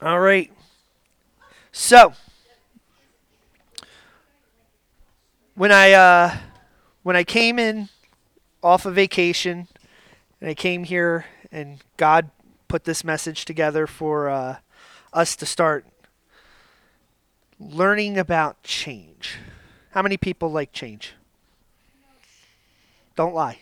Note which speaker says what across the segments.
Speaker 1: All right. So when I uh, when I came in off of vacation and I came here and God put this message together for us to start learning about change. How many people like change? Don't lie.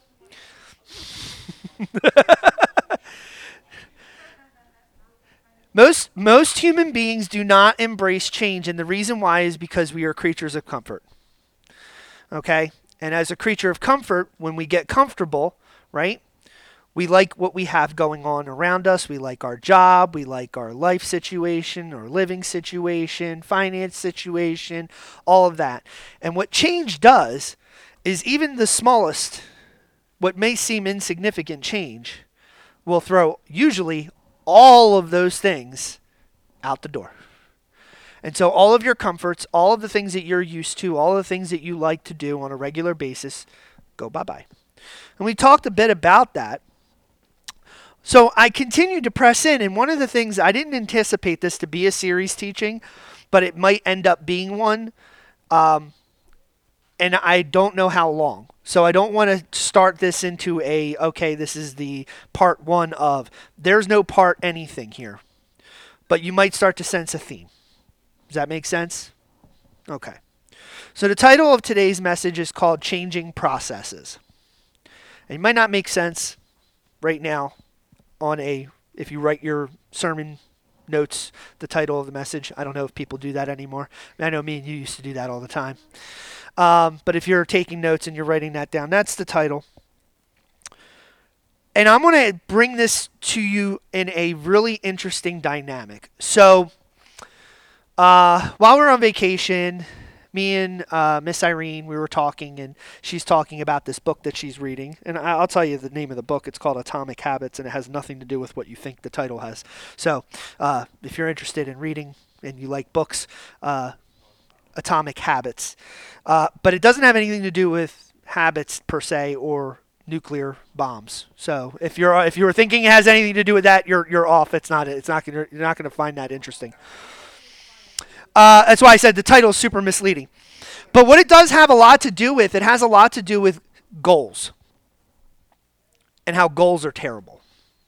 Speaker 1: Most human beings do not embrace change, and the reason why is because we are creatures of comfort. Okay? And as a creature of comfort, when we get comfortable, right? We like what we have going on around us. We like our job. We like our life situation, our living situation, finance situation, all of that. And what change does is even the smallest, what may seem insignificant change, will throw usually all of those things out the door. And so all of your comforts, all of the things that you're used to, all of the things that you like to do on a regular basis, go bye-bye. And we talked a bit about that. So I continued to press in, and one of the things, I didn't anticipate this to be a series teaching, but it might end up being one, and I don't know how long. So I don't want to start this into okay, this is the part one of, there's no part anything here. But you might start to sense a theme. Does that make sense? Okay. So the title of today's message is called Changing Processes. And it might not make sense right now if you write your sermon notes, the title of the message. I don't know if people do that anymore. I know me and you used to do that all the time. But if you're taking notes and you're writing that down, that's the title. And I'm going to bring this to you in a really interesting dynamic. So, while we're on vacation, me and Miss Irene, we were talking, and she's talking about this book that she's reading. And I'll tell you the name of the book. It's called Atomic Habits, and it has nothing to do with what you think the title has. So, if you're interested in reading and you like books, Atomic Habits. But it doesn't have anything to do with habits per se or nuclear bombs. So if you were thinking it has anything to do with that, you're off. You're not going to find that interesting. That's why I said the title is super misleading. But what it does have a lot to do with, it has a lot to do with goals and how goals are terrible.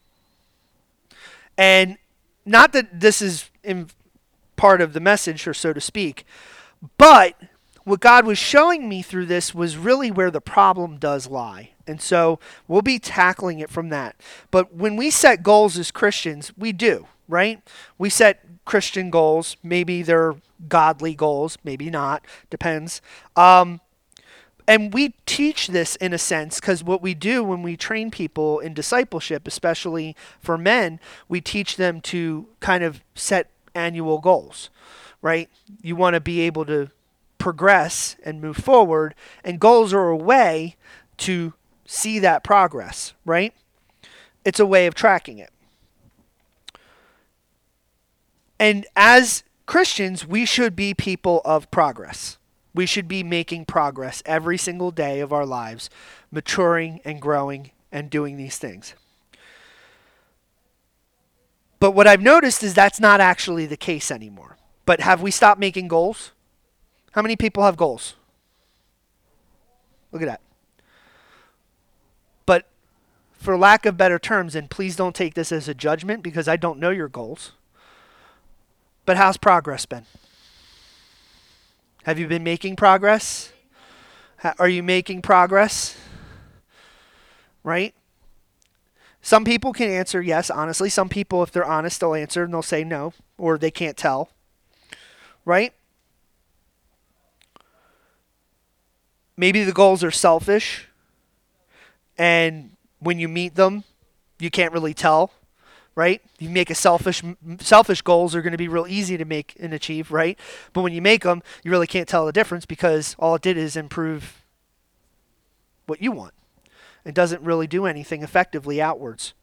Speaker 1: And not that this is in part of the message, or so to speak, but what God was showing me through this was really where the problem does lie. And so we'll be tackling it from that. But when we set goals as Christians, we do, right? We set Christian goals. Maybe they're godly goals, maybe not, depends. And we teach this in a sense because what we do when we train people in discipleship, especially for men, we teach them to kind of set annual goals, right? You want to be able to progress and move forward, and goals are a way to see that progress, right? It's a way of tracking it. And as Christians, we should be people of progress. We should be making progress every single day of our lives, maturing and growing and doing these things. But what I've noticed is that's not actually the case anymore. But have we stopped making goals? How many people have goals? Look at that. But for lack of better terms, and please don't take this as a judgment because I don't know your goals, but how's progress been? Have you been making progress? Are you making progress? Right? Some people can answer yes, honestly. Some people, if they're honest, they'll answer and they'll say no, or they can't tell. Right? Maybe the goals are selfish, and when you meet them, you can't really tell, right? You make selfish goals are going to be real easy to make and achieve, right? But when you make them, you really can't tell the difference because all it did is improve what you want. It doesn't really do anything effectively outwards.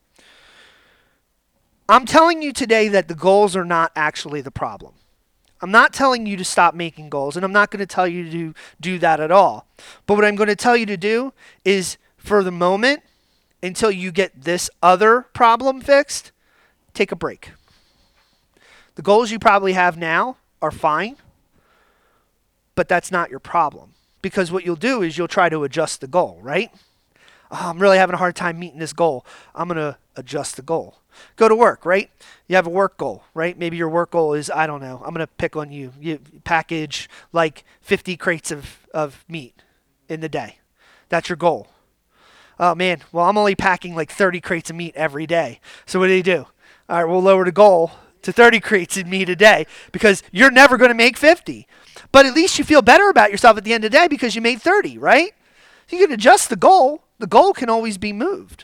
Speaker 1: I'm telling you today that the goals are not actually the problem. I'm not telling you to stop making goals, and I'm not going to tell you to do that at all. But what I'm going to tell you to do is, for the moment, until you get this other problem fixed, take a break. The goals you probably have now are fine, but that's not your problem. Because what you'll do is you'll try to adjust the goal, right? Oh, I'm really having a hard time meeting this goal. I'm going to adjust the goal. Go to work, right? You have a work goal, right? Maybe your work goal is, I don't know, I'm going to pick on you. You package like 50 crates of meat in the day. That's your goal. Oh, man, well, I'm only packing like 30 crates of meat every day. So what do? All right, we'll lower the goal to 30 crates of meat a day because you're never going to make 50. But at least you feel better about yourself at the end of the day because you made 30, right? You can adjust the goal. The goal can always be moved.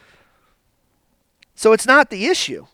Speaker 1: So it's not the issue.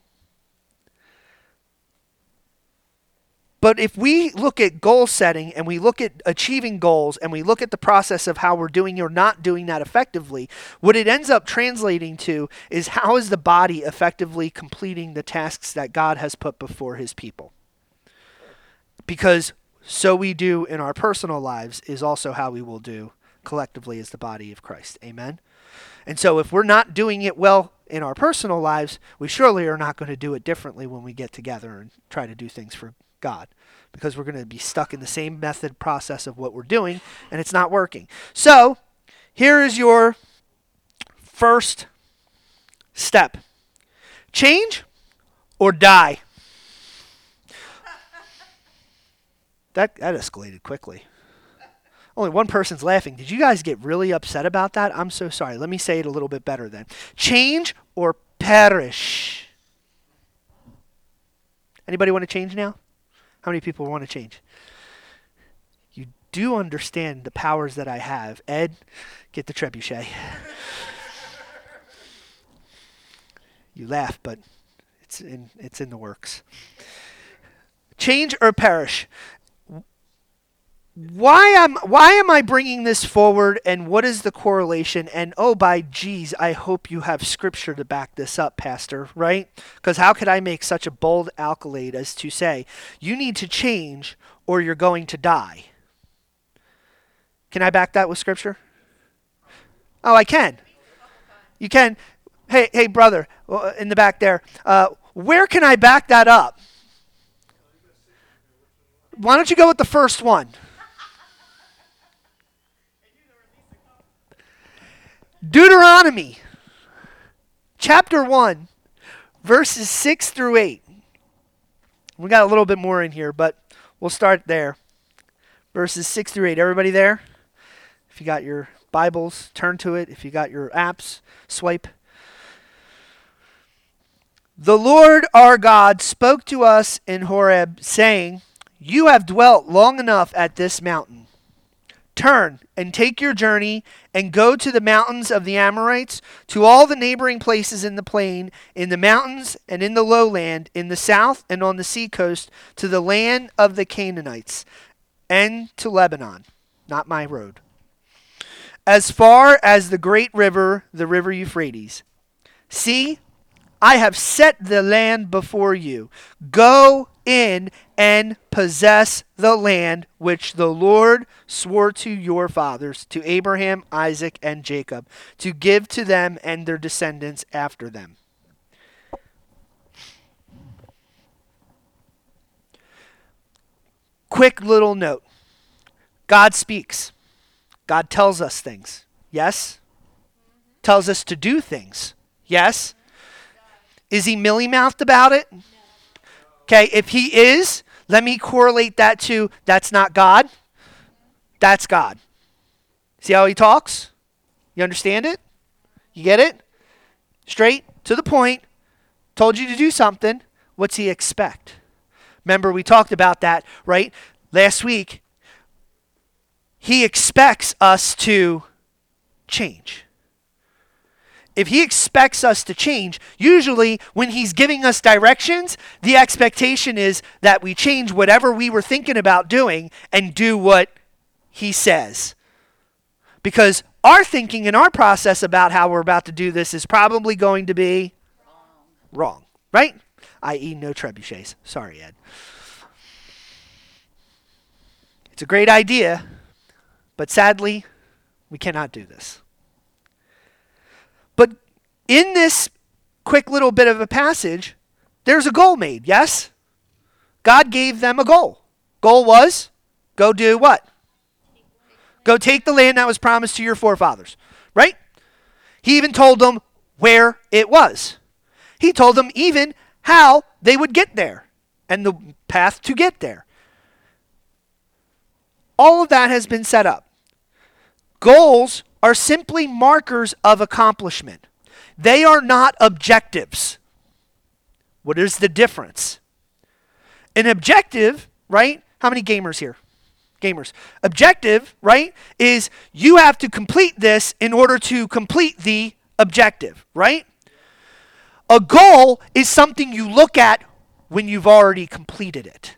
Speaker 1: But if we look at goal setting and we look at achieving goals and we look at the process of how we're doing or not doing that effectively, what it ends up translating to is how is the body effectively completing the tasks that God has put before his people? Because so we do in our personal lives is also how we will do collectively as the body of Christ. Amen? And so if we're not doing it well in our personal lives, we surely are not going to do it differently when we get together and try to do things for God, because we're going to be stuck in the same method process of what we're doing, and it's not working. So here is your first step. Change or die. That escalated quickly. Only one person's laughing. Did you guys get really upset about that? I'm so sorry. Let me say it a little bit better then. Change or perish. Anybody want to change now? How many people want to change? You do understand the powers that I have. Ed, get the trebuchet. You laugh, but it's in the works. Change or perish. Why am I bringing this forward, and what is the correlation? And oh, by geez, I hope you have scripture to back this up, Pastor, right? Because how could I make such a bold accolade as to say, you need to change or you're going to die? Can I back that with scripture? Oh, I can. You can. Hey, brother, in the back there, where can I back that up? Why don't you go with the first one? Deuteronomy, chapter 1, verses 6 through 8. We got a little bit more in here, but we'll start there. Verses 6 through 8. Everybody there? If you got your Bibles, turn to it. If you got your apps, swipe. The Lord our God spoke to us in Horeb, saying, "You have dwelt long enough at this mountain. Turn and take your journey and go to the mountains of the Amorites, to all the neighboring places in the plain, in the mountains and in the lowland, in the south and on the seacoast, to the land of the Canaanites, and to Lebanon," not my road, "as far as the great river, the river Euphrates. See, I have set the land before you. Go in and possess the land which the Lord swore to your fathers, to Abraham, Isaac, and Jacob, to give to them and their descendants after them." Quick little note. God speaks. God tells us things. Yes? Tells us to do things. Yes? Is he mealy-mouthed about it? Okay, if he is, let me correlate that to that's not God. That's God. See how he talks? You understand it? You get it? Straight to the point. Told you to do something. What's he expect? Remember, we talked about that, right? Last week. He expects us to change. If he expects us to change, usually when he's giving us directions, the expectation is that we change whatever we were thinking about doing and do what he says. Because our thinking and our process about how we're about to do this is probably going to be wrong, right? I.e. no trebuchets. Sorry, Ed. It's a great idea, but sadly, we cannot do this. But in this quick little bit of a passage, there's a goal made, yes? God gave them a goal. Goal was, go do what? Go take the land that was promised to your forefathers, right? He even told them where it was. He told them even how they would get there and the path to get there. All of that has been set up. Goals are simply markers of accomplishment. They are not objectives. What is the difference? An objective, right? How many gamers here? Gamers. Objective, right, is you have to complete this in order to complete the objective, right? A goal is something you look at when you've already completed it.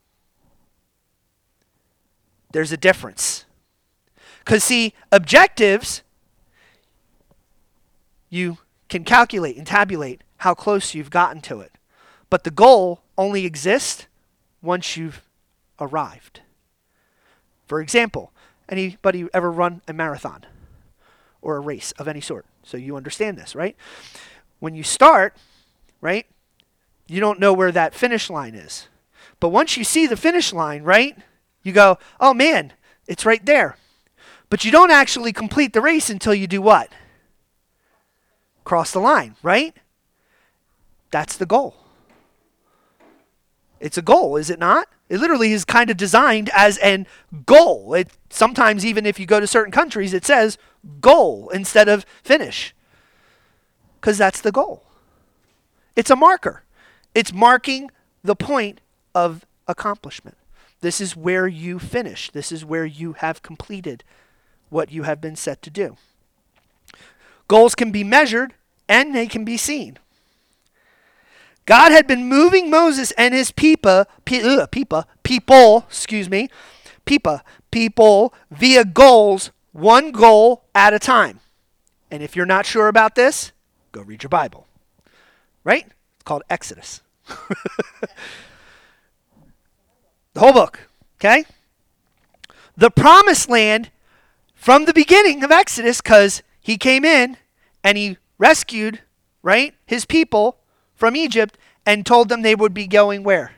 Speaker 1: There's a difference. Because, see, objectives, you can calculate and tabulate how close you've gotten to it. But the goal only exists once you've arrived. For example, anybody ever run a marathon or a race of any sort? So you understand this, right? When you start, right, you don't know where that finish line is. But once you see the finish line, right, you go, oh man, it's right there. But you don't actually complete the race until you do what? Cross the line, right? That's the goal. It's a goal, is it not? It literally is kind of designed as an goal. Sometimes even if you go to certain countries, it says goal instead of finish. Because that's the goal. It's a marker. It's marking the point of accomplishment. This is where you finish. This is where you have completed what you have been set to do. Goals can be measured and they can be seen. God had been moving Moses and his people via goals, one goal at a time. And if you're not sure about this, go read your Bible. Right? It's called Exodus. The whole book. Okay? The promised land from the beginning of Exodus, because he came in and he rescued, right, his people from Egypt and told them they would be going where?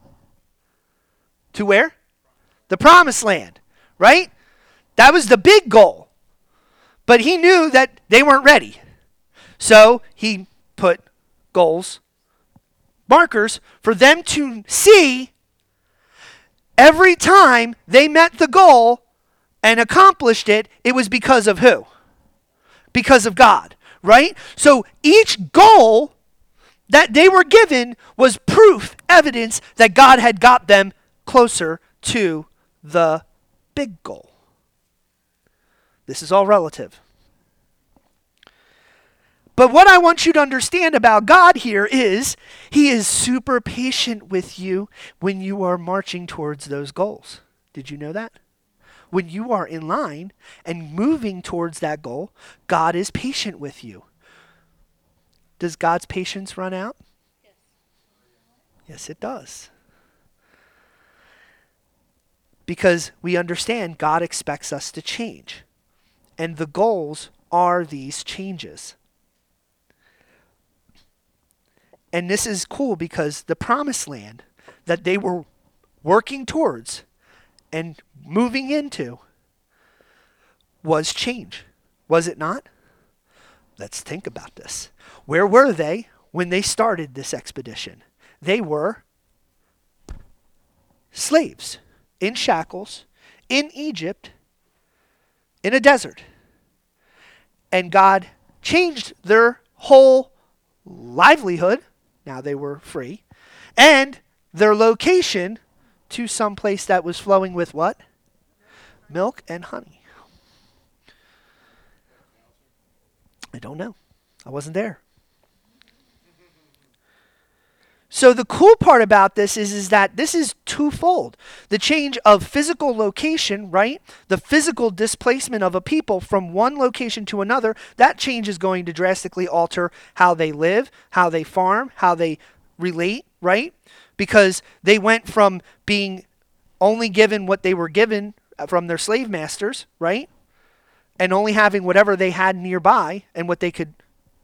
Speaker 1: To where? The promised land, right? That was the big goal. But he knew that they weren't ready. So he put goals, markers, for them to see every time they met the goal and accomplished it, it was because of who? Because of God, right? So each goal that they were given was proof, evidence that God had got them closer to the big goal. This is all relative. But what I want you to understand about God here is he is super patient with you when you are marching towards those goals. Did you know that? When you are in line and moving towards that goal, God is patient with you. Does God's patience run out? Yes. Yes, it does. Because we understand God expects us to change. And the goals are these changes. And this is cool because the promised land that they were working towards and moving into was change. Was it not? Let's think about this. Where were they when they started this expedition? They were slaves in shackles in Egypt in a desert. And God changed their whole livelihood. Now they were free. And their location to some place that was flowing with what? Milk and honey. I don't know. I wasn't there. So the cool part about this is that this is twofold. The change of physical location, right? The physical displacement of a people from one location to another, that change is going to drastically alter how they live, how they farm, how they relate, right? Because they went from being only given what they were given from their slave masters, right? And only having whatever they had nearby and what they could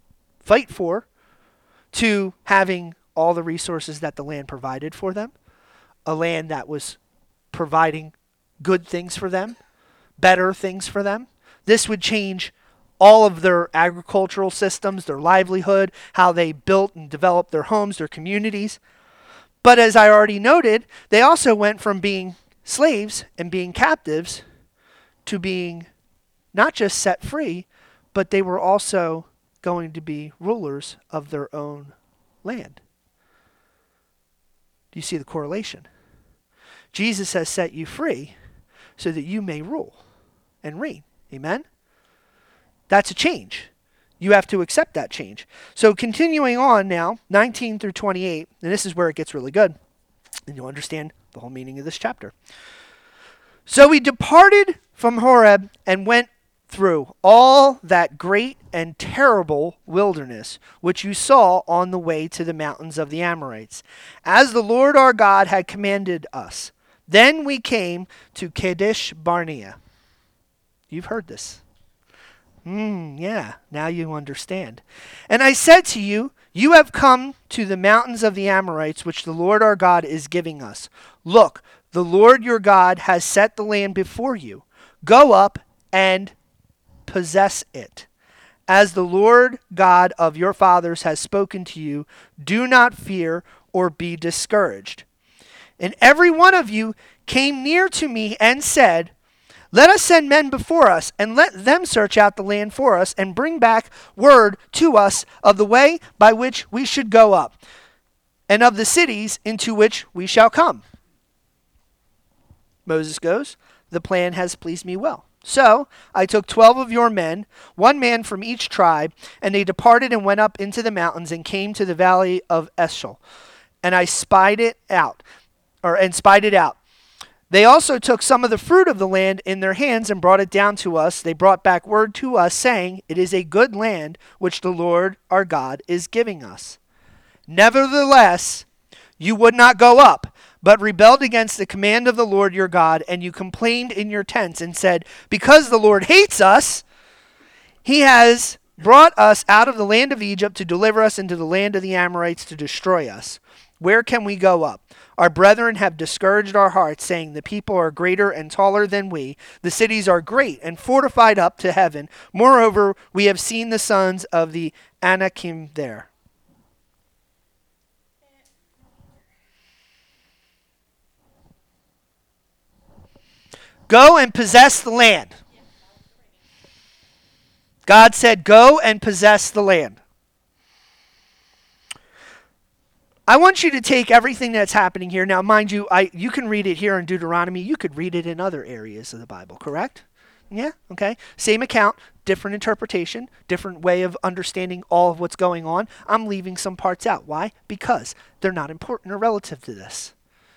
Speaker 1: fight for, to having all the resources that the land provided for them. a land that was providing good things for them, better things for them. This would change all of their agricultural systems, their livelihood, how they built and developed their homes, their communities. But as I already noted, they also went from being slaves and being captives to being not just set free, but they were also going to be rulers of their own land. Do you see the correlation? Jesus has set you free so that you may rule and reign. Amen? That's a change. You have to accept that change. So continuing on now, 19 through 28, and this is where it gets really good, and you'll understand the whole meaning of this chapter. So we departed from Horeb and went through all that great and terrible wilderness, which you saw on the way to the mountains of the Amorites, as the Lord our God had commanded us. Then we came to Kadesh Barnea. You've heard this. Yeah, now you understand. And I said to you, you have come to the mountains of the Amorites, which the Lord our God is giving us. Look, the Lord your God has set the land before you. Go up and possess it. As the Lord God of your fathers has spoken to you, do not fear or be discouraged. And every one of you came near to me and said, let us send men before us, and let them search out the land for us, and bring back word to us of the way by which we should go up, and of the cities into which we shall come. Moses goes, the plan has pleased me well. So I took 12 of your men, 1 man from each tribe, and they departed and went up into the mountains and came to the valley of Eshcol, and I spied it out. They also took some of the fruit of the land in their hands and brought it down to us. They brought back word to us, saying, it is a good land which the Lord our God is giving us. Nevertheless, you would not go up, but rebelled against the command of the Lord your God, and you complained in your tents and said, because the Lord hates us, he has brought us out of the land of Egypt to deliver us into the land of the Amorites to destroy us. Where can we go up? Our brethren have discouraged our hearts, saying, the people are greater and taller than we. The cities are great and fortified up to heaven. Moreover, we have seen the sons of the Anakim there. Go and possess the land. God said, go and possess the land. I want you to take everything that's happening here. Now, mind you, you can read it here in Deuteronomy. You could read it in other areas of the Bible, correct? Yeah, okay. Same account, different interpretation, different way of understanding all of what's going on. I'm leaving some parts out. Why? Because they're not important or relative to this.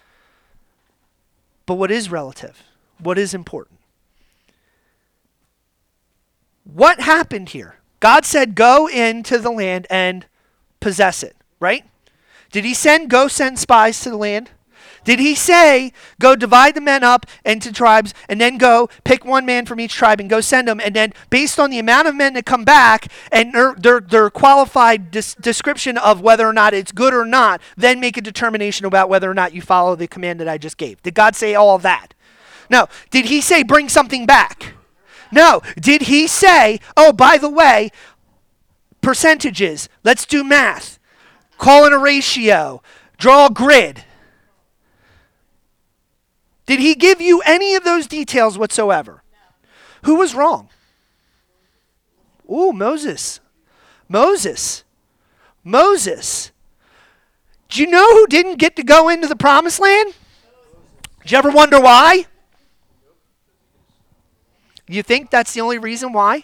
Speaker 1: But what is relative? What is important? What happened here? God said, go into the land and possess it, right? Did he go send spies to the land? Did he say, go divide the men up into tribes and then go pick 1 man from each tribe and go send them, and then based on the amount of men that come back and their qualified description of whether or not it's good or not, then make a determination about whether or not you follow the command that I just gave? Did God say all of that? No. Did he say bring something back? No. Did he say, oh, by the way, percentages, let's do math. Call in a ratio. Draw a grid. Did he give you any of those details whatsoever? No. Who was wrong? Ooh, Moses. Moses. Do you know who didn't get to go into the promised land? Did you ever wonder why? You think that's the only reason why?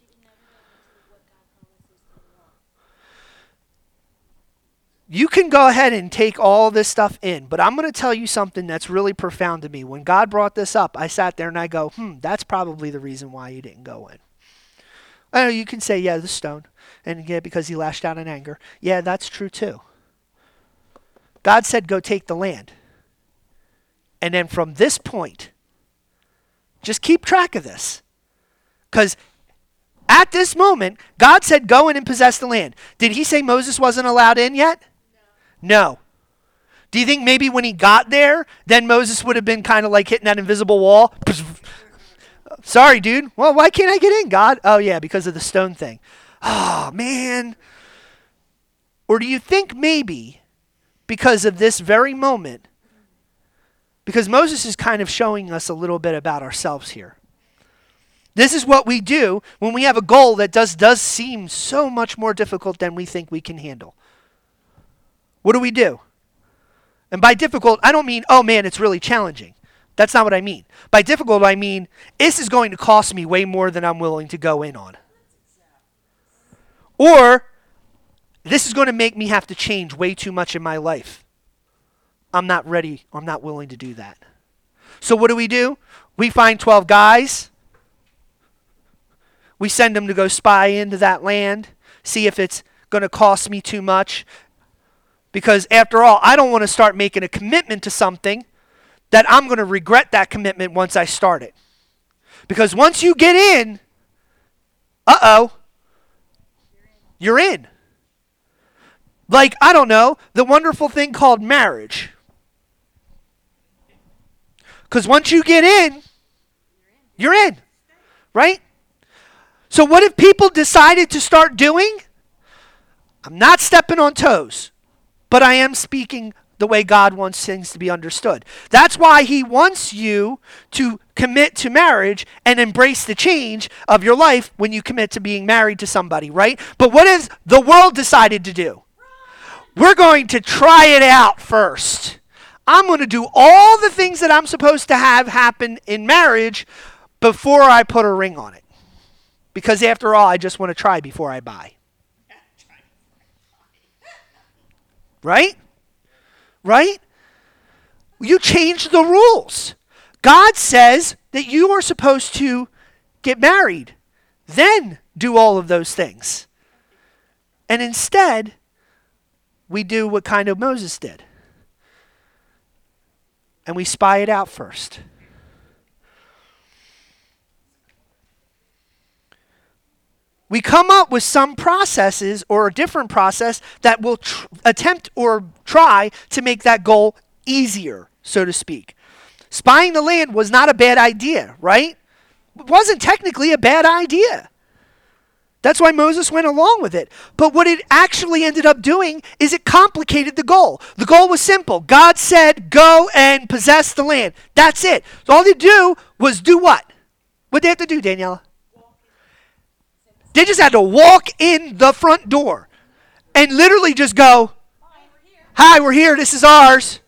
Speaker 1: You can go ahead and take all this stuff in, but I'm going to tell you something that's really profound to me. When God brought this up, I sat there and I go, that's probably the reason why you didn't go in. I know you can say, yeah, the stone, and yeah, because he lashed out in anger. Yeah, that's true too. God said, go take the land. And then from this point, just keep track of this. Because at this moment, God said, go in and possess the land. Did he say Moses wasn't allowed in yet? No. Do you think maybe when he got there, then Moses would have been kind of like hitting that invisible wall? Sorry, dude. Well, why can't I get in, God? Oh, yeah, because of the stone thing. Oh, man. Or do you think maybe because of this very moment, because Moses is kind of showing us a little bit about ourselves here. This is what we do when we have a goal that does seem so much more difficult than we think we can handle. What do? And by difficult, I don't mean, oh man, it's really challenging. That's not what I mean. By difficult, I mean, this is going to cost me way more than I'm willing to go in on. Or, this is going to make me have to change way too much in my life. I'm not ready. I'm not willing to do that. So what do? We find 12 guys. We send them to go spy into that land, see if it's going to cost me too much. Because after all, I don't want to start making a commitment to something that I'm going to regret that commitment once I start it. Because once you get in, you're in. Like, I don't know, the wonderful thing called marriage. Because once you get in, you're in. Right? So what if people decided to start doing? I'm not stepping on toes, but I am speaking the way God wants things to be understood. That's why he wants you to commit to marriage and embrace the change of your life when you commit to being married to somebody, right? But what has the world decided to do? We're going to try it out first. I'm going to do all the things that I'm supposed to have happen in marriage before I put a ring on it. Because after all, I just want to try before I buy. Right? Right? You change the rules. God says that you are supposed to get married, then do all of those things. And instead, we do what kind of Moses did. And we spy it out first. We come up with some processes or a different process that will attempt or try to make that goal easier, so to speak. Spying the land was not a bad idea, right? It wasn't technically a bad idea. That's why Moses went along with it. But what it actually ended up doing is it complicated the goal. The goal was simple. God said, go and possess the land. That's it. So all they do was do what? What did they have to do, Daniela? They just had to walk in the front door and literally just go, hi, we're here. This is ours.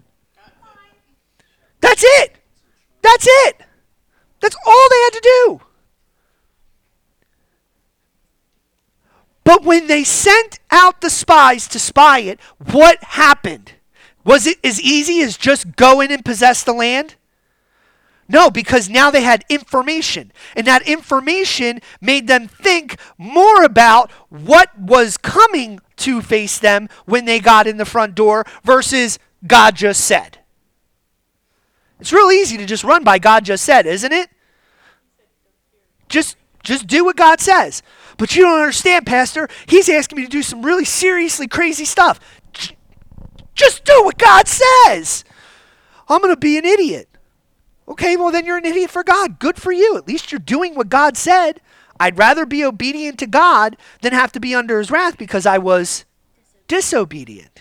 Speaker 1: That's it. That's it. That's all they had to do. But when they sent out the spies to spy it, what happened? Was it as easy as just go in and possess the land? No, because now they had information. And that information made them think more about what was coming to face them when they got in the front door versus God just said. It's real easy to just run by God just said, isn't it? Just do what God says. But you don't understand, Pastor. He's asking me to do some really seriously crazy stuff. Just do what God says. I'm going to be an idiot. Okay, well then you're an idiot for God. Good for you. At least you're doing what God said. I'd rather be obedient to God than have to be under his wrath because I was disobedient.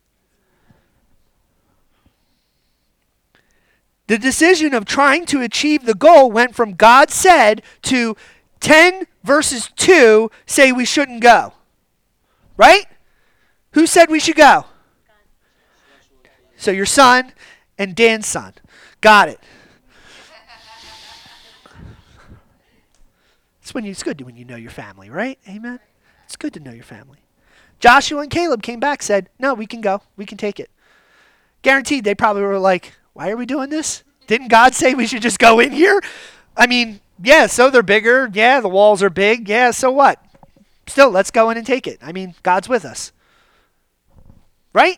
Speaker 1: The decision of trying to achieve the goal went from God said to 10 verses 2 say we shouldn't go. Right? Who said we should go? So your son and Dan's son. Got it. It's good when you know your family, right? Amen? It's good to know your family. Joshua and Caleb came back, said, no, we can go. We can take it. Guaranteed they probably were like, why are we doing this? Didn't God say we should just go in here? I mean, yeah, so they're bigger. Yeah, the walls are big. Yeah, so what? Still, let's go in and take it. I mean, God's with us. Right?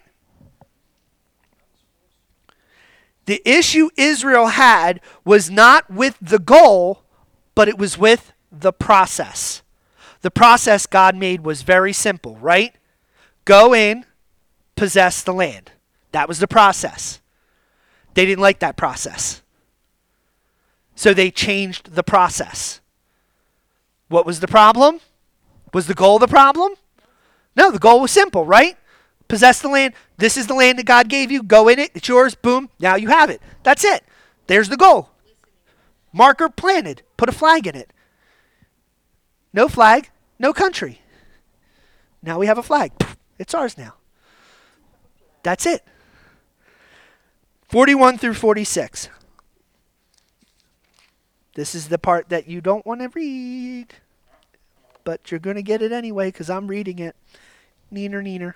Speaker 1: The issue Israel had was not with the goal, but it was with the process. The process God made was very simple, right? Go in, possess the land. That was the process. They didn't like that process. So they changed the process. What was the problem? Was the goal the problem? No, the goal was simple, right? Possess the land. This is the land that God gave you. Go in it. It's yours. Boom. Now you have it. That's it. There's the goal. Marker planted. Put a flag in it. No flag, no country. Now we have a flag. It's ours now. That's it. 41 through 46. This is the part that you don't want to read. But you're going to get it anyway because I'm reading it. Neener, neener.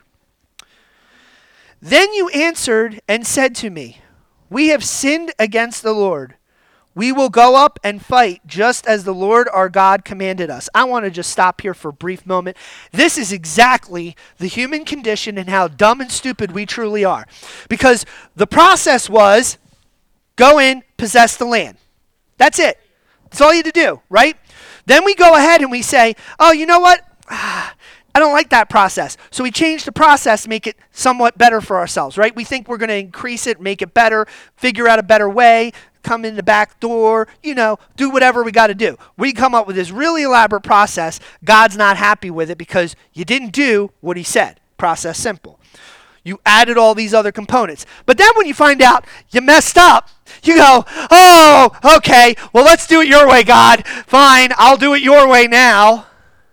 Speaker 1: Then you answered and said to me, we have sinned against the Lord. We will go up and fight just as the Lord our God commanded us. I want to just stop here for a brief moment. This is exactly the human condition and how dumb and stupid we truly are. Because the process was go in, possess the land. That's it. That's all you had to do, right? Then we go ahead and we say, oh, you know what? I don't like that process. So we change the process to make it somewhat better for ourselves, right? We think we're going to increase it, make it better, figure out a better way, come in the back door, do whatever we got to do. We come up with this really elaborate process. God's not happy with it because you didn't do what he said. Process simple. You added all these other components. But then when you find out you messed up, you go, oh, okay, well, let's do it your way, God. Fine, I'll do it your way now.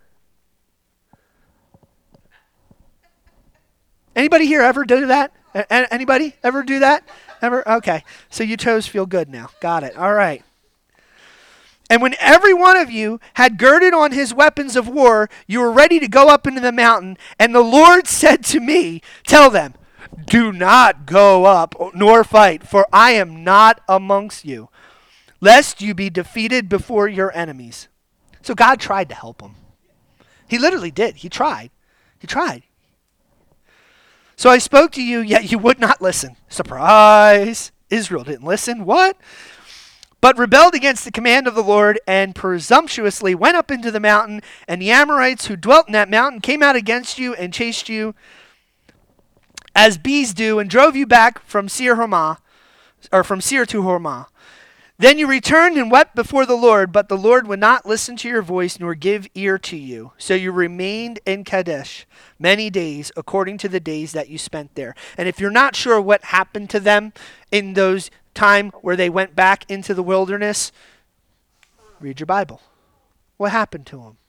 Speaker 1: Anybody here ever do that? Anybody ever do that? Ever? Okay. So you toes feel good now. Got it. All right. And when every one of you had girded on his weapons of war, you were ready to go up into the mountain. And the Lord said to me, tell them, do not go up nor fight, for I am not amongst you, lest you be defeated before your enemies. So God tried to help them. He literally did. He tried. He tried. So I spoke to you, yet you would not listen. Surprise! Israel didn't listen. What? But rebelled against the command of the Lord and presumptuously went up into the mountain, and the Amorites who dwelt in that mountain came out against you and chased you as bees do and drove you back from Seir to Hormah. Then you returned and wept before the Lord, but the Lord would not listen to your voice nor give ear to you. So you remained in Kadesh many days, according to the days that you spent there. And if you're not sure what happened to them in those time where they went back into the wilderness, read your Bible. What happened to them?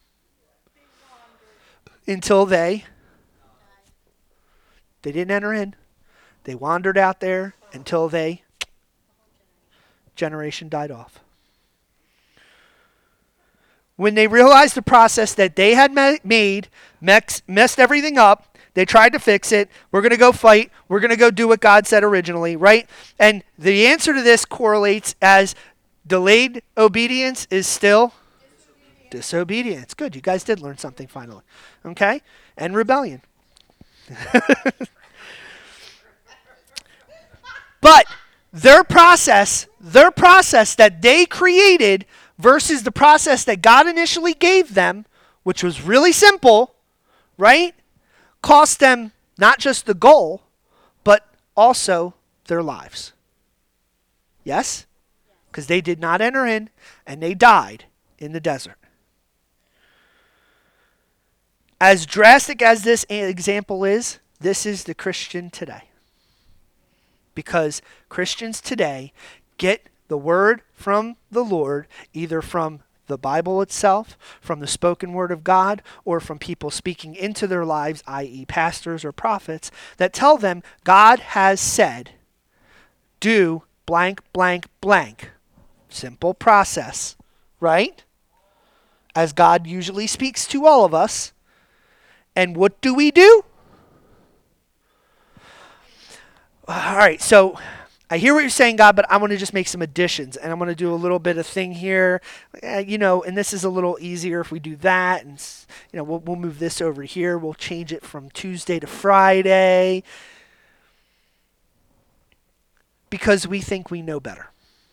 Speaker 1: Until they didn't enter in. They wandered out there until generation died off. When they realized the process that they had messed everything up, they tried to fix it. We're going to go fight. We're going to go do what God said originally, right? And the answer to this correlates as delayed obedience is still disobedience. Good. You guys did learn something finally. Okay? And rebellion. But their process that they created versus the process that God initially gave them, which was really simple, right? Cost them not just the goal, but also their lives. Yes? Because they did not enter in and they died in the desert. As drastic as this example is, this is the Christian today. Because Christians today get the word from the Lord, either from the Bible itself, from the spoken word of God, or from people speaking into their lives, i.e. pastors or prophets, that tell them God has said, do blank, blank, blank. Simple process, right? As God usually speaks to all of us. And what do we do? All right, so I hear what you're saying, God, but I want to just make some additions, and I'm going to do a little bit of thing here, and this is a little easier if we do that, and we'll move this over here. We'll change it from Tuesday to Friday because we think we know better.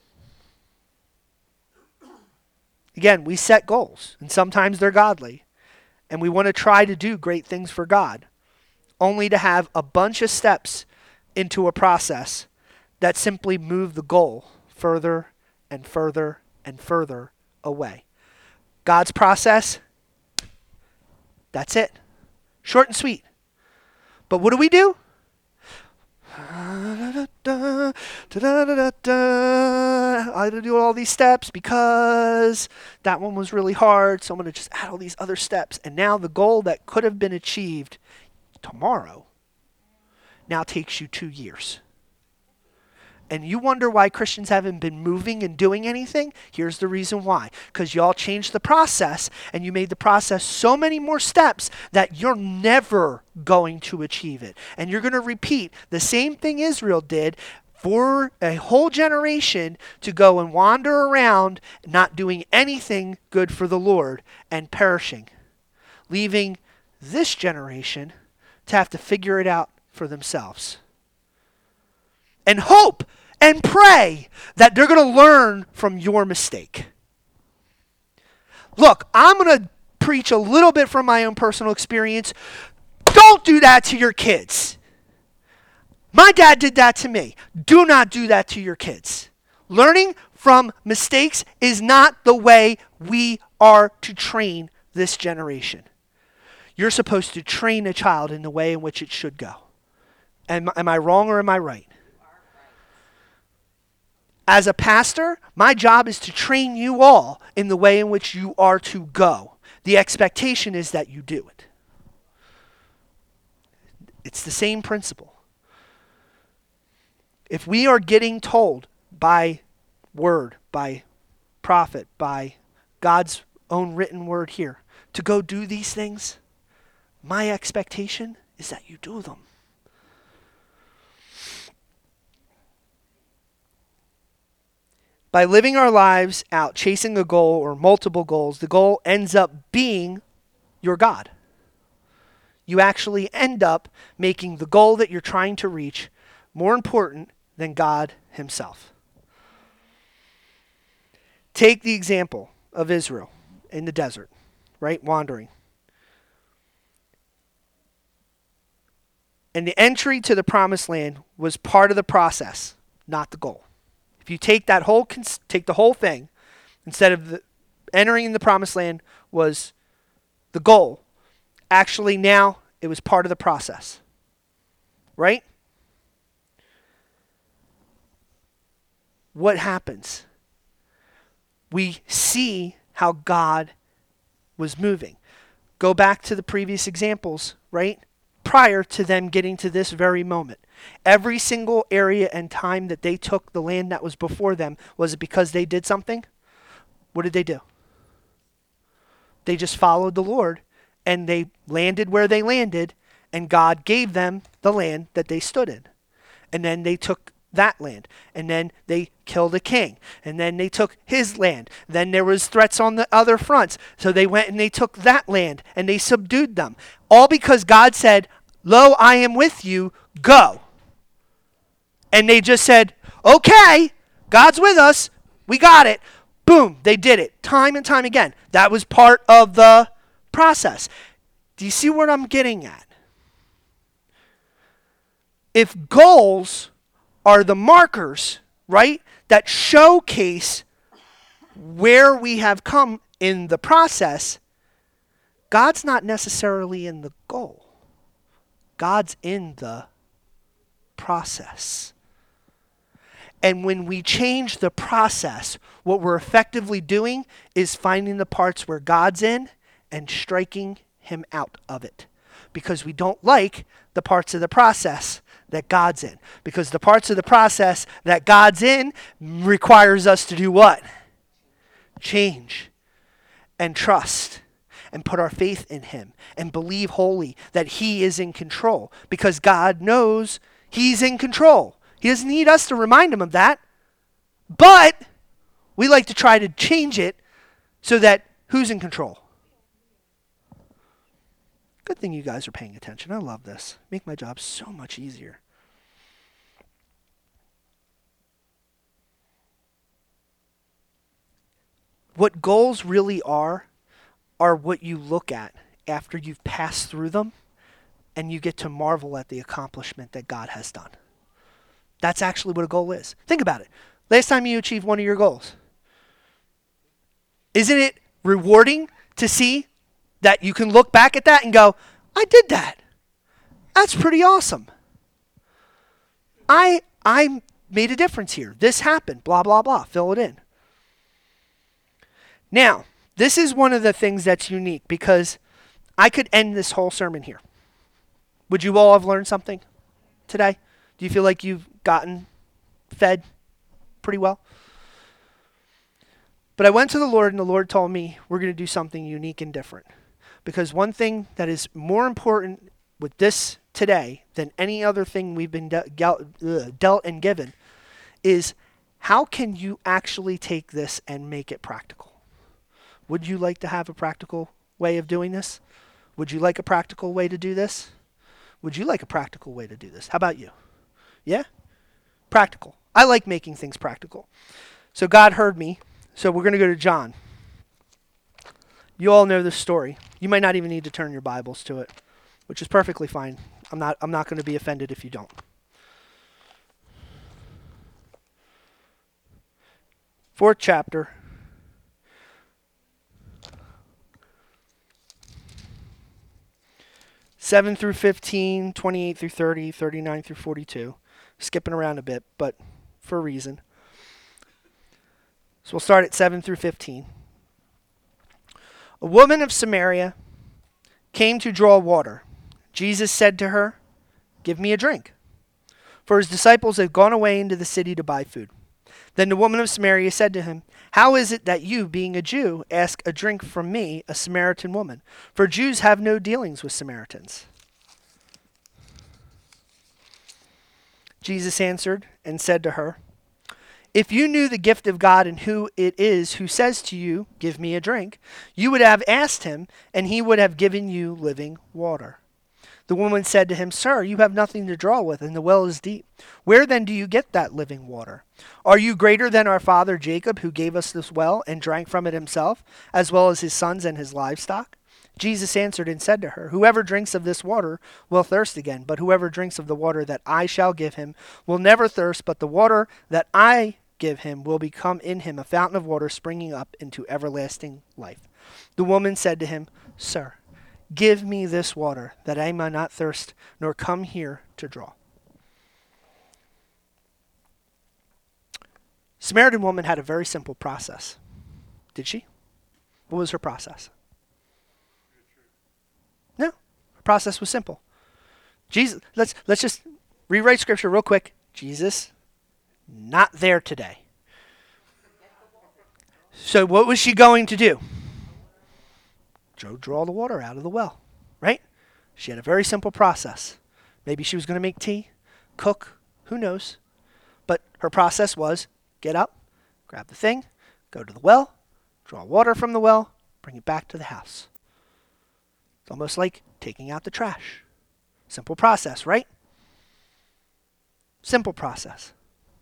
Speaker 1: Again, we set goals, and sometimes they're godly, and we want to try to do great things for God, only to have a bunch of steps into a process that simply moved the goal further and further and further away. God's process, that's it. Short and sweet. But what do? I had to do all these steps because that one was really hard, so I'm going to just add all these other steps. And now the goal that could have been achieved tomorrow now takes you 2 years. And you wonder why Christians haven't been moving and doing anything? Here's the reason why. Because y'all changed the process, and you made the process so many more steps that you're never going to achieve it. And you're going to repeat the same thing Israel did for a whole generation, to go and wander around not doing anything good for the Lord and perishing, leaving this generation to have to figure it out for themselves. And hope and pray that they're going to learn from your mistake. Look, I'm going to preach a little bit from my own personal experience. Don't do that to your kids. My dad did that to me. Do not do that to your kids. Learning from mistakes is not the way we are to train this generation. You're supposed to train a child in the way in which it should go. Am I wrong or am I right? As a pastor, my job is to train you all in the way in which you are to go. The expectation is that you do it. It's the same principle. If we are getting told by word, by prophet, by God's own written word here, to go do these things, my expectation is that you do them. By living our lives out, chasing a goal or multiple goals, the goal ends up being your God. You actually end up making the goal that you're trying to reach more important than God himself. Take the example of Israel in the desert, right? Wandering. And the entry to the promised land was part of the process, not the goal. If you take that take the whole thing, instead of entering the promised land was the goal, actually now it was part of the process. Right? What happens? We see how God was moving. Go back to the previous examples, right? Prior to them getting to this very moment. Every single area and time that they took the land that was before them, was it because they did something? What did they do? They just followed the Lord, and they landed where they landed, and God gave them the land that they stood in. And then they took that land, and then they killed a king, and then they took his land. Then there was threats on the other fronts, so they went and they took that land, and they subdued them. All because God said, "Lo, I am with you, go." And they just said, "Okay, God's with us, we got it." Boom, they did it time and time again. That was part of the process. Do you see what I'm getting at? If goals are the markers, right, that showcase where we have come in the process, God's not necessarily in the goal. God's in the process. And when we change the process, what we're effectively doing is finding the parts where God's in and striking him out of it. Because we don't like the parts of the process that God's in. Because the parts of the process that God's in requires us to do what? Change and trust and put our faith in him and believe wholly that he is in control. Because God knows he's in control. He doesn't need us to remind him of that. But we like to try to change it so that who's in control? Good thing you guys are paying attention. I love this. Make my job so much easier. What goals really are what you look at after you've passed through them and you get to marvel at the accomplishment that God has done. That's actually what a goal is. Think about it. Last time you achieved one of your goals. Isn't it rewarding to see that you can look back at that and go, I did that. That's pretty awesome. I made a difference here. This happened, blah, blah, blah. Fill it in. Now, this is one of the things that's unique because I could end this whole sermon here. Would you all have learned something today? Do you feel like you've gotten fed pretty well? But I went to the Lord and the Lord told me we're going to do something unique and different. Because one thing that is more important with this today than any other thing we've been dealt and given is how can you actually take this and make it practical? Would you like to have a practical way of doing this? Would you like a practical way to do this? Would you like a practical way to do this? How about you? Yeah? Practical. I like making things practical. So God heard me. So we're going to go to John. You all know this story. You might not even need to turn your Bibles to it, which is perfectly fine. I'm not going to be offended if you don't. 4th chapter. (7 through 15, 28 through 30, 39 through 42. Skipping around a bit, but for a reason. So we'll start at 7 through 15. A woman of Samaria came to draw water. Jesus said to her, "Give me a drink." For his disciples had gone away into the city to buy food. Then the woman of Samaria said to him, "How is it that you, being a Jew, ask a drink from me, a Samaritan woman? For Jews have no dealings with Samaritans." Jesus answered and said to her, "If you knew the gift of God and who it is who says to you, 'Give me a drink,' you would have asked him, and he would have given you living water." The woman said to him, "Sir, you have nothing to draw with, and the well is deep. Where then do you get that living water? Are you greater than our father Jacob, who gave us this well and drank from it himself, as well as his sons and his livestock?" Jesus answered and said to her, "Whoever drinks of this water will thirst again, but whoever drinks of the water that I shall give him will never thirst, but the water that I give him will become in him a fountain of water springing up into everlasting life." The woman said to him, "Sir, give me this water, that I may not thirst, nor come here to draw." Samaritan woman had a very simple process. Did she? What was her process? No, her process was simple. Jesus, let's just rewrite scripture real quick. Jesus, not there today. So what was she going to do? Draw the water out of the well, right? She had a very simple process. Maybe she was going to make tea, cook, who knows? But her process was get up, grab the thing, go to the well, draw water from the well, bring it back to the house. It's almost like taking out the trash. Simple process, right? Simple process.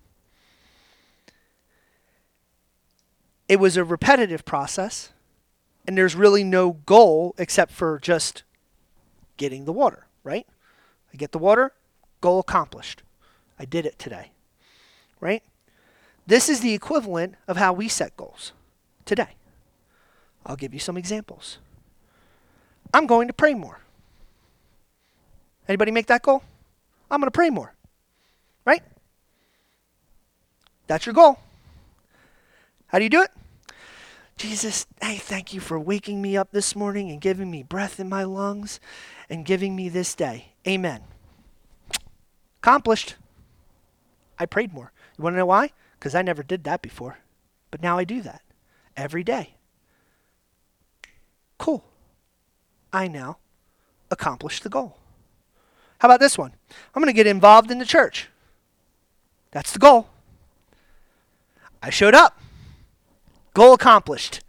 Speaker 1: It was a repetitive process, and there's really no goal except for just getting the water, right? I get the water, goal accomplished. I did it today, right? This is the equivalent of how we set goals today. I'll give you some examples. I'm going to pray more. Anybody make that goal? I'm going to pray more, right? That's your goal. How do you do it? Jesus, hey, thank you for waking me up this morning and giving me breath in my lungs and giving me this day. Amen. Accomplished. I prayed more. You want to know why? Because I never did that before. But now I do that every day. Cool. I now accomplished the goal. How about this one? I'm going to get involved in the church. That's the goal. I showed up. Goal accomplished.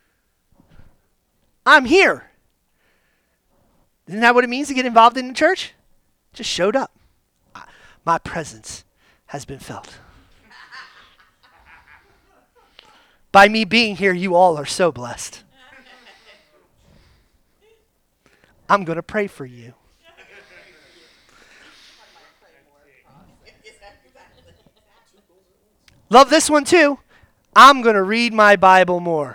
Speaker 1: I'm here. Isn't that what it means to get involved in the church? Just showed up. My presence has been felt. By me being here, you all are so blessed. I'm going to pray for you. Love this one too. I'm going to read my Bible more.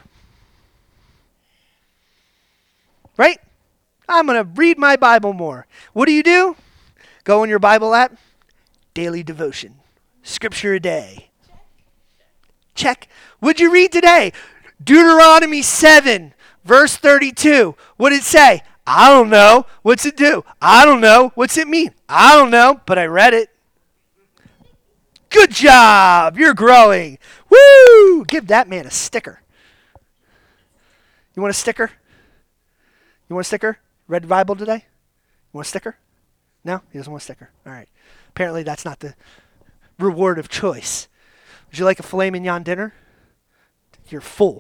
Speaker 1: Right? I'm going to read my Bible more. What do? Go in your Bible app. Daily devotion. Scripture a day. Check. What'd you read today? Deuteronomy 7, verse 32. What did it say? I don't know. What's it do? I don't know. What's it mean? I don't know, but I read it. Good job. You're growing. Woo! Give that man a sticker. You want a sticker? You want a sticker? Read the Bible today? You want a sticker? No? He doesn't want a sticker. All right. Apparently that's not the reward of choice. Would you like a filet mignon dinner? You're full.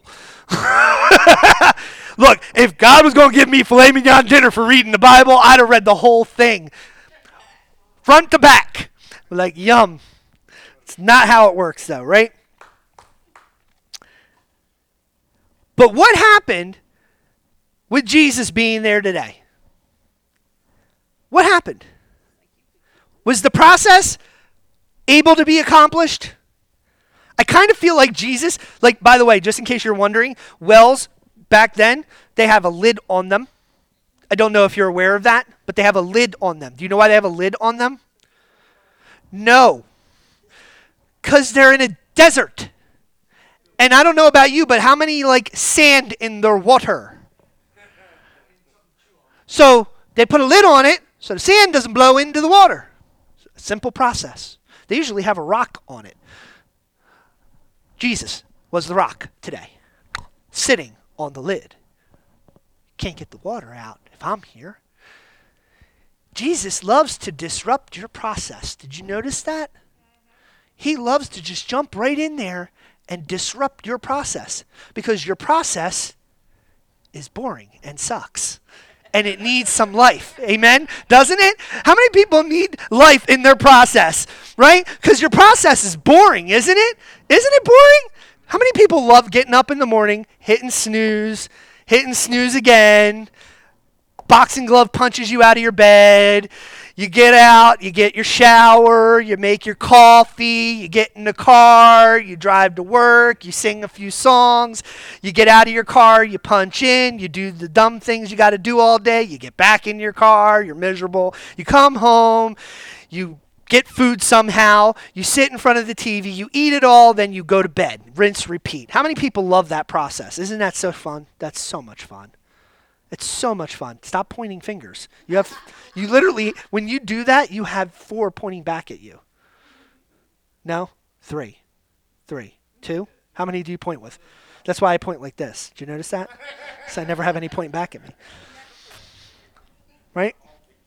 Speaker 1: Look, if God was going to give me filet mignon dinner for reading the Bible, I'd have read the whole thing. Front to back. Like, yum. It's not how it works, though, right? But what happened with Jesus being there today? What happened? Was the process able to be accomplished? I kind of feel like Jesus, like, by the way, just in case you're wondering, wells back then, they have a lid on them. I don't know if you're aware of that, but they have a lid on them. Do you know why they have a lid on them? No. Because they're in a desert. And I don't know about you, but how many like sand in their water? So they put a lid on it so the sand doesn't blow into the water. A simple process. They usually have a rock on it. Jesus was the rock today, sitting on the lid. Can't get the water out if I'm here. Jesus loves to disrupt your process. Did you notice that? He loves to just jump right in there and disrupt your process because your process is boring and sucks. And it needs some life. Amen? Doesn't it? How many people need life in their process? Right? Because your process is boring, isn't it? Isn't it boring? How many people love getting up in the morning, hitting snooze again, boxing glove punches you out of your bed, you get out, you get your shower, you make your coffee, you get in the car, you drive to work, you sing a few songs, you get out of your car, you punch in, you do the dumb things you got to do all day, you get back in your car, you're miserable, you come home, you get food somehow, you sit in front of the TV, you eat it all, then you go to bed, rinse, repeat. How many people love that process? Isn't that so fun? That's so much fun. It's so much fun. Stop pointing fingers. You literally, when you do that, you have 4 pointing back at you. No? 3. 2. How many do you point with? That's why I point like this. Did you notice that? So I never have any point back at me. Right?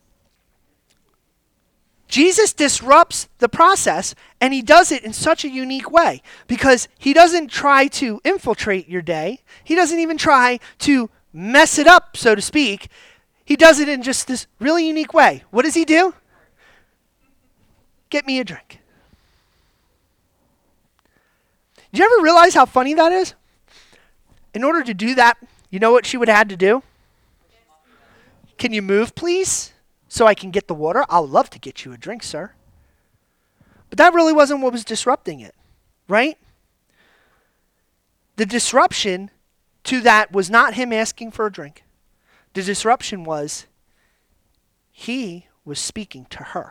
Speaker 1: Jesus disrupts the process, and he does it in such a unique way because he doesn't try to infiltrate your day. He doesn't even try to mess it up, so to speak. He does it in just this really unique way. What does he do? Get me a drink. Did you ever realize how funny that is? In order to do that, you know what she would have had to do? Can you move, please, so I can get the water? I would love to get you a drink, sir. But that really wasn't what was disrupting it, right? The disruption to that was not him asking for a drink. The disruption was he was speaking to her.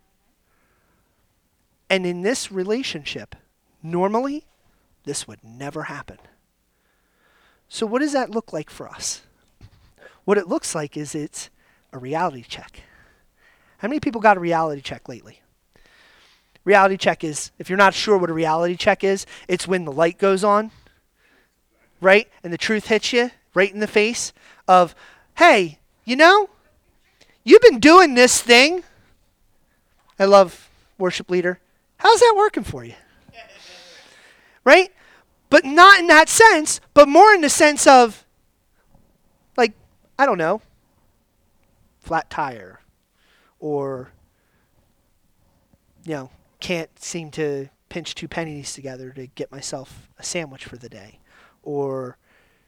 Speaker 1: And in this relationship, normally, this would never happen. So what does that look like for us? What it looks like is it's a reality check. How many people got a reality check lately? Reality check is, if you're not sure what a reality check is, it's when the light goes on, right? And the truth hits you right in the face of, hey, you know, you've been doing this thing. I love worship leader. How's that working for you? Right? But not in that sense, but more in the sense of, like, I don't know, flat tire, or, you know, can't seem to pinch 2 pennies together to get myself a sandwich for the day, or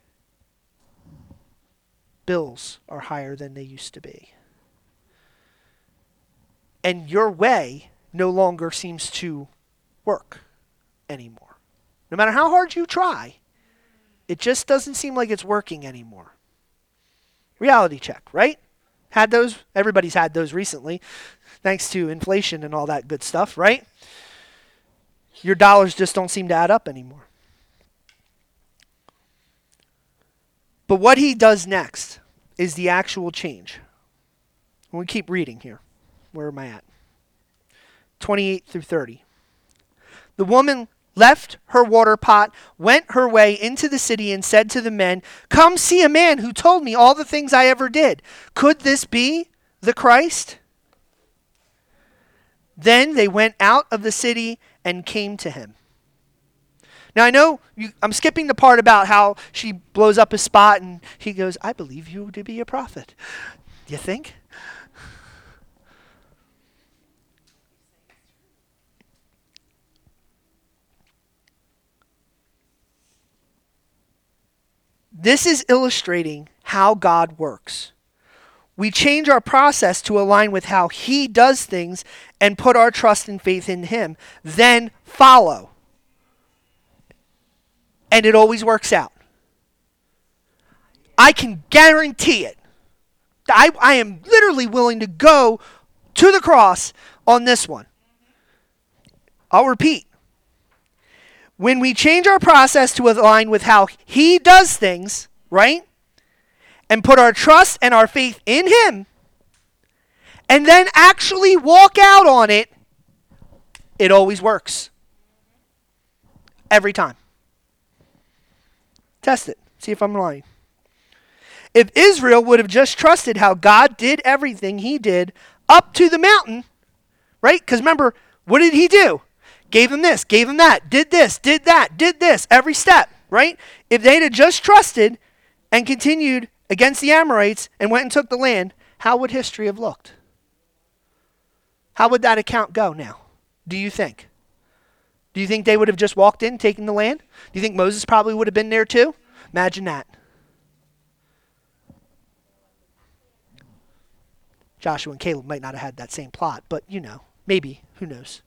Speaker 1: bills are higher than they used to be. And your way no longer seems to work, anymore. No matter how hard you try, it just doesn't seem like it's working anymore. Reality check, right? Had those? Everybody's had those recently, thanks to inflation and all that good stuff, right? Your dollars just don't seem to add up anymore. But what he does next is the actual change. We keep reading here. Where am I at? 28 through 30. The woman left her water pot, went her way into the city, and said to the men, "Come see a man who told me all the things I ever did. Could this be the Christ?" Then they went out of the city and came to him. Now I know I'm skipping the part about how she blows up his spot and he goes, "I believe you to be a prophet." You think? This is illustrating how God works. We change our process to align with how he does things and put our trust and faith in him, then follow. And it always works out. I can guarantee it. I am literally willing to go to the cross on this one. I'll repeat. When we change our process to align with how he does things, right? And put our trust and our faith in him, and then actually walk out on it, it always works. Every time. Test it. See if I'm lying. If Israel would have just trusted how God did everything he did up to the mountain, right? Because remember, what did he do? Gave them this, gave them that, did this, did that, did this, every step, right? If they'd have just trusted and continued against the Amorites and went and took the land, how would history have looked? How would that account go now? Do you think? Do you think they would have just walked in, taken the land? Do you think Moses probably would have been there too? Imagine that. Joshua and Caleb might not have had that same plot, but maybe, who knows?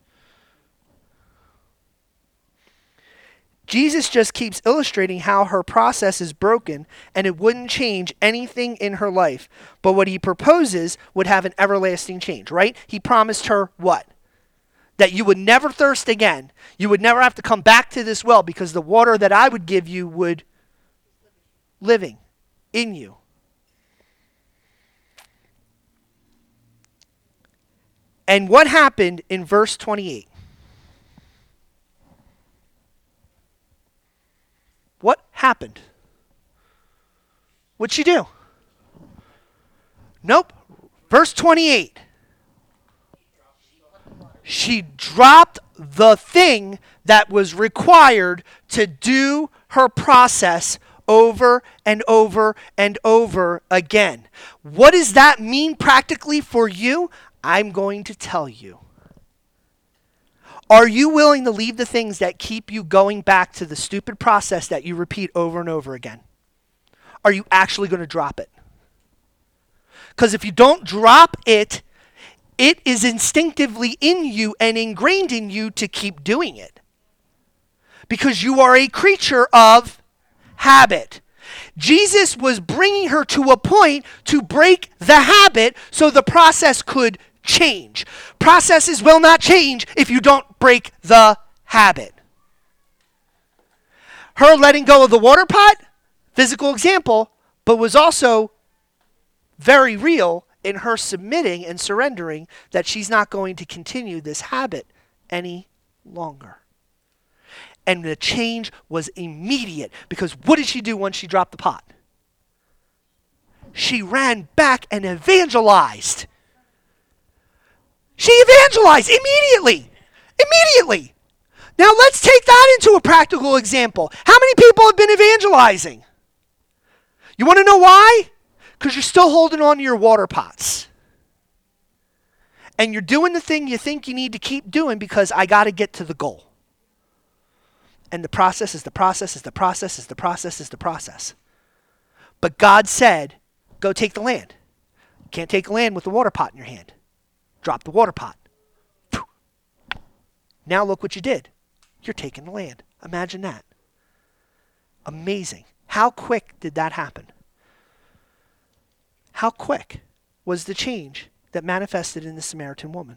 Speaker 1: Jesus just keeps illustrating how her process is broken and it wouldn't change anything in her life. But what he proposes would have an everlasting change, right? He promised her what? That you would never thirst again. You would never have to come back to this well because the water that I would give you would living in you. And what happened in verse 28? What happened? What'd she do? Nope. Verse 28. She dropped the thing that was required to do her process over and over and over again. What does that mean practically for you? I'm going to tell you. Are you willing to leave the things that keep you going back to the stupid process that you repeat over and over again? Are you actually going to drop it? Because if you don't drop it, it is instinctively in you and ingrained in you to keep doing it. Because you are a creature of habit. Jesus was bringing her to a point to break the habit so the process could change. Processes will not change if you don't break the habit. Her letting go of the water pot, physical example, but was also very real in her submitting and surrendering that she's not going to continue this habit any longer. And the change was immediate because what did she do once she dropped the pot? She ran back and evangelized. She evangelized immediately. Immediately. Now let's take that into a practical example. How many people have been evangelizing? You want to know why? Because you're still holding on to your water pots. And you're doing the thing you think you need to keep doing because I got to get to the goal. And the process is the process is the process is the process is the process. But God said, go take the land. You can't take the land with the water pot in your hand. Drop the water pot. Now look what you did. you're taking the land. Imagine that. Amazing. How quick did that happen? How quick was the change that manifested in the Samaritan woman?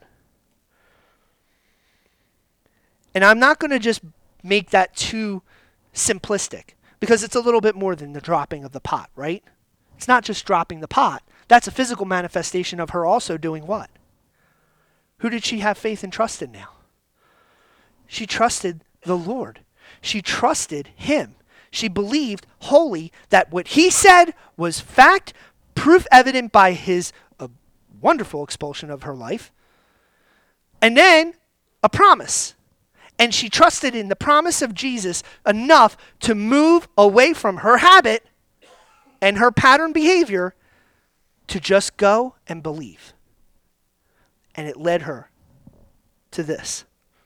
Speaker 1: And I'm not going to just make that too simplistic, because it's a little bit more than the dropping of the pot, right? It's not just dropping the pot. That's a physical manifestation of her also doing what? Who did she have faith and trust in now? She trusted the Lord. She trusted him. She believed wholly that what he said was fact, proof evident by his wonderful expulsion of her life, and then a promise. And she trusted in the promise of Jesus enough to move away from her habit and her pattern behavior to just go and believe. And it led her to this,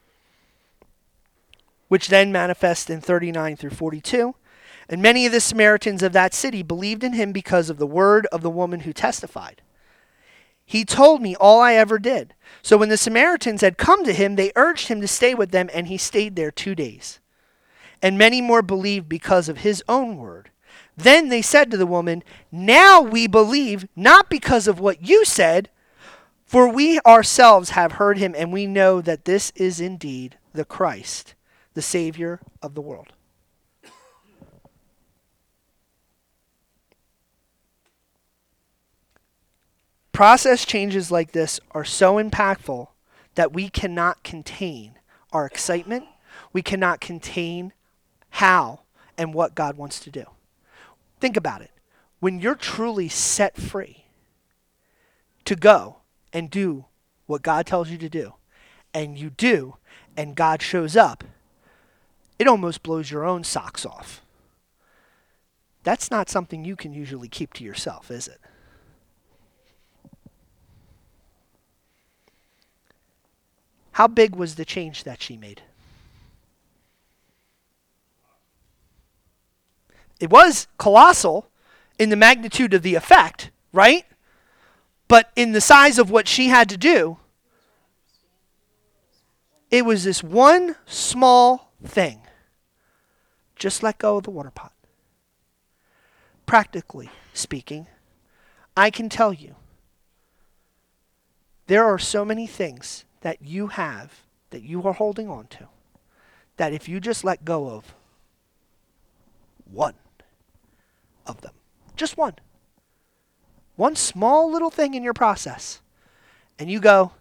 Speaker 1: which then manifests in 39 through 42. And many of the Samaritans of that city believed in him because of the word of the woman who testified. He told me all I ever did. So when the Samaritans had come to him, they urged him to stay with them, and he stayed there 2 days. And many more believed because of his own word. Then they said to the woman, now we believe, not because of what you said, for we ourselves have heard him, and we know that this is indeed the Christ, the Savior of the world. Process changes like this are so impactful that we cannot contain our excitement. We cannot contain how and what God wants to do. Think about it. When you're truly set free to go and do what God tells you to do, and you do, and God shows up, it almost blows your own socks off. That's not something you can usually keep to yourself, is it? How big was the change that she made? It was colossal in the magnitude of the effect, right? But in the size of what she had to do, it was this one small thing. Just let go of the water pot. Practically speaking, I can tell you, there are so many things that you have, that you are holding on to, that if you just let go of one of them, just one small little thing in your process, and you go,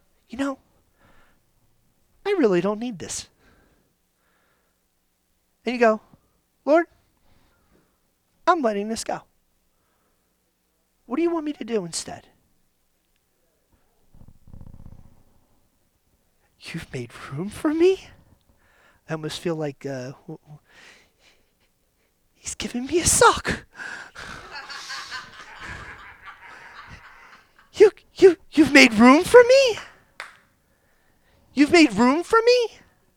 Speaker 1: I really don't need this. And you go, Lord, I'm letting this go. What do you want me to do instead? You've made room for me? I almost feel like he's giving me a suck. You've made room for me? You've made room for me?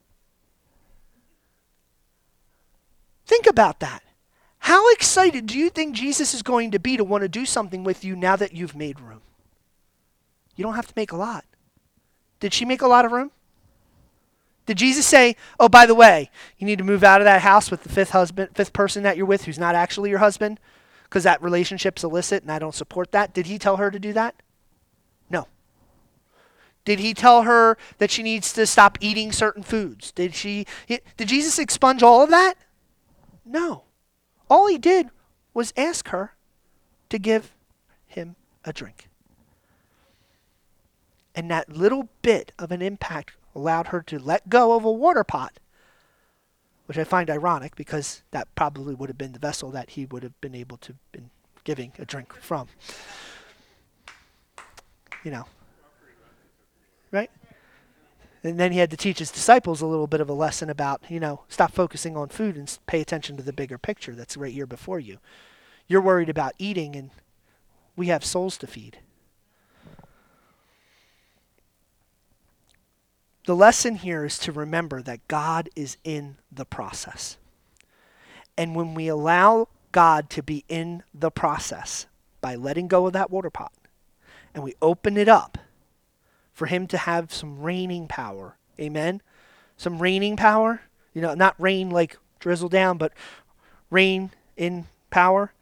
Speaker 1: Think about that. How excited do you think Jesus is going to be to want to do something with you now that you've made room? You don't have to make a lot. Did she make a lot of room? Did Jesus say, oh, by the way, you need to move out of that house with the fifth person that you're with who's not actually your husband because that relationship's illicit and I don't support that? Did he tell her to do that? No. Did he tell her that she needs to stop eating certain foods? Did Jesus expunge all of that? No. All he did was ask her to give him a drink. And that little bit of an impact allowed her to let go of a water pot, which I find ironic because that probably would have been the vessel that he would have been able to been giving a drink from. Right? And then he had to teach his disciples a little bit of a lesson about, stop focusing on food and pay attention to the bigger picture that's right here before you. You're worried about eating and we have souls to feed. The lesson here is to remember that God is in the process. And when we allow God to be in the process by letting go of that water pot and we open it up for him to have some reigning power, amen? Some reigning power. Not rain like drizzle down, but rain in power.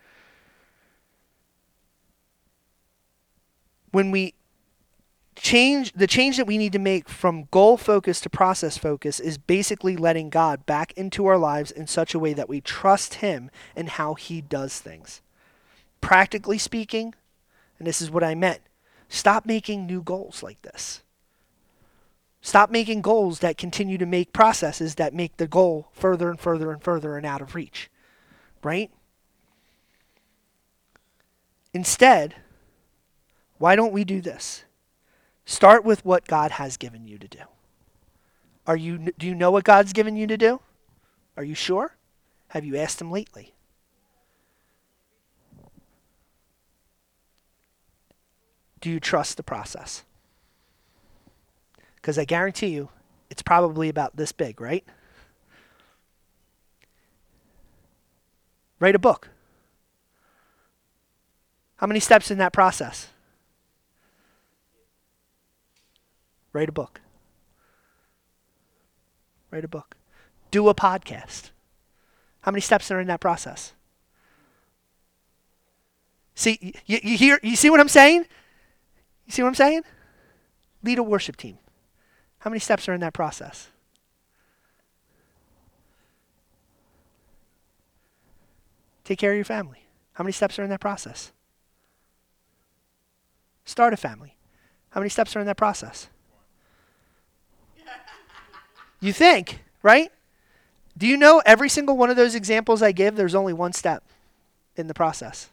Speaker 1: When we change that we need to make from goal focus to process focus is basically letting God back into our lives in such a way that we trust him and how he does things. Practically speaking, and this is what I meant, stop making new goals like this. Stop making goals that continue to make processes that make the goal further and further and further and out of reach. Right? Instead, why don't we do this? Start with what God has given you to do. Do you know what God's given you to do? Are you sure? Have you asked him lately? Do you trust the process? Because I guarantee you, it's probably about this big, right? Write a book. How many steps in that process? Write a book. Write a book. Do a podcast. How many steps are in that process? See, you see what I'm saying? You see what I'm saying? Lead a worship team. How many steps are in that process? Take care of your family. How many steps are in that process? Start a family. How many steps are in that process? You think, right? Do you know every single one of those examples I give, there's only one step in the process?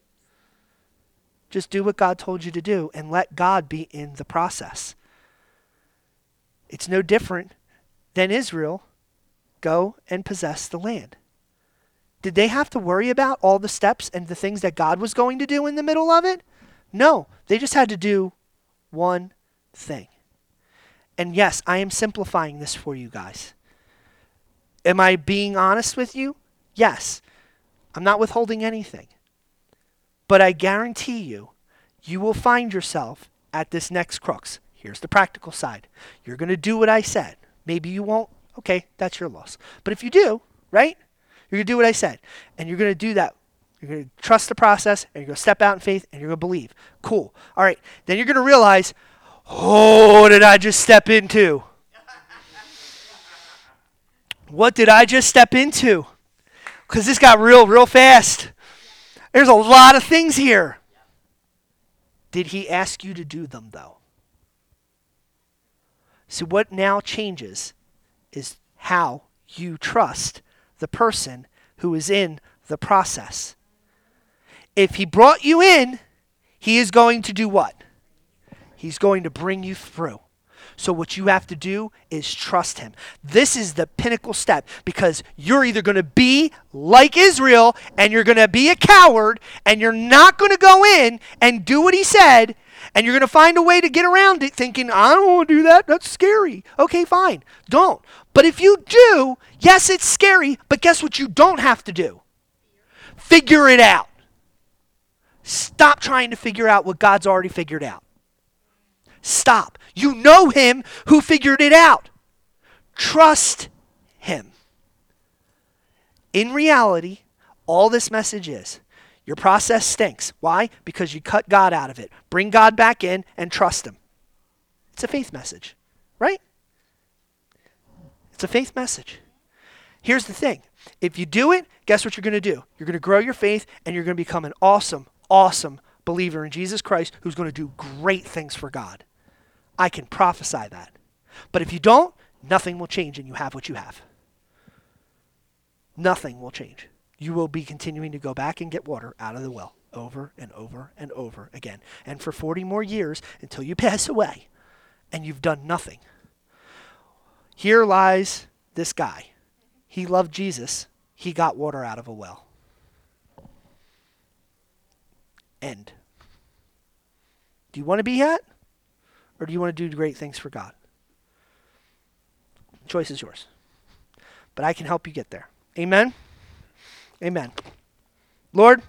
Speaker 1: Just do what God told you to do and let God be in the process. It's no different than Israel. Go and possess the land. Did they have to worry about all the steps and the things that God was going to do in the middle of it? No, they just had to do one thing. And yes, I am simplifying this for you guys. Am I being honest with you? Yes. I'm not withholding anything. But I guarantee you, you will find yourself at this next crux. Here's the practical side. You're going to do what I said. Maybe you won't. Okay, that's your loss. But if you do, right? You're going to do what I said. And you're going to do that. You're going to trust the process, and you're going to step out in faith, and you're going to believe. Cool. All right. Then you're going to realize, oh, what did I just step into? What did I just step into? Because this got real fast. There's a lot of things here. Did he ask you to do them, though? So what now changes is how you trust the person who is in the process. If he brought you in, he is going to do what? He's going to bring you through. So what you have to do is trust him. This is the pinnacle step, because you're either going to be like Israel and you're going to be a coward and you're not going to go in and do what he said, and you're going to find a way to get around it thinking, I don't want to do that. That's scary. Okay, fine. Don't. But if you do, yes, it's scary, but guess what you don't have to do? Figure it out. Stop trying to figure out what God's already figured out. Stop. You know him who figured it out. Trust him. In reality, all this message is, your process stinks. Why? Because you cut God out of it. Bring God back in and trust him. It's a faith message, right? It's a faith message. Here's the thing. If you do it, guess what you're going to do? You're going to grow your faith, and you're going to become an awesome believer in Jesus Christ who's going to do great things for God. I can prophesy that. But if you don't, nothing will change, and you have what you have. Nothing will change. You will be continuing to go back and get water out of the well over and over and over again. And for 40 more years until you pass away, and you've done nothing. Here lies this guy. He loved Jesus. He got water out of a well. End. Do you want to be that? Or do you want to do great things for God? The choice is yours. But I can help you get there. Amen? Amen. Lord,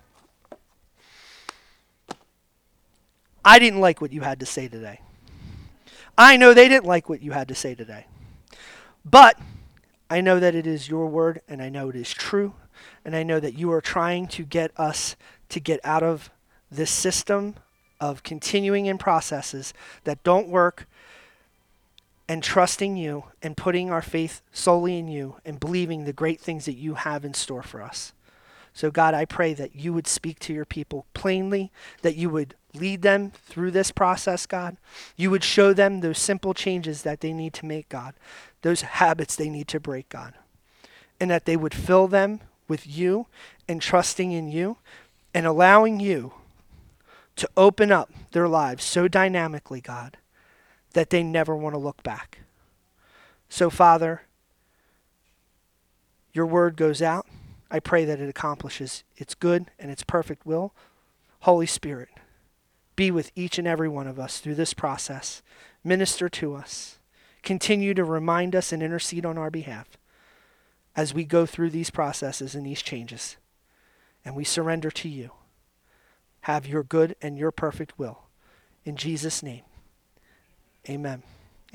Speaker 1: I didn't like what you had to say today. I know they didn't like what you had to say today. But I know that it is your word, and I know it is true, and I know that you are trying to get us to get out of this system of continuing in processes that don't work, and trusting you and putting our faith solely in you and believing the great things that you have in store for us. So God, I pray that you would speak to your people plainly, that you would lead them through this process, God. You would show them those simple changes that they need to make, God, those habits they need to break, God, and that they would fill them with you and trusting in you and allowing you to open up their lives so dynamically, God, that they never want to look back. So, Father, your word goes out. I pray that it accomplishes its good and its perfect will. Holy Spirit, be with each and every one of us through this process. Minister to us. Continue to remind us and intercede on our behalf as we go through these processes and these changes. And we surrender to you. Have your good and your perfect will. In Jesus' name, amen.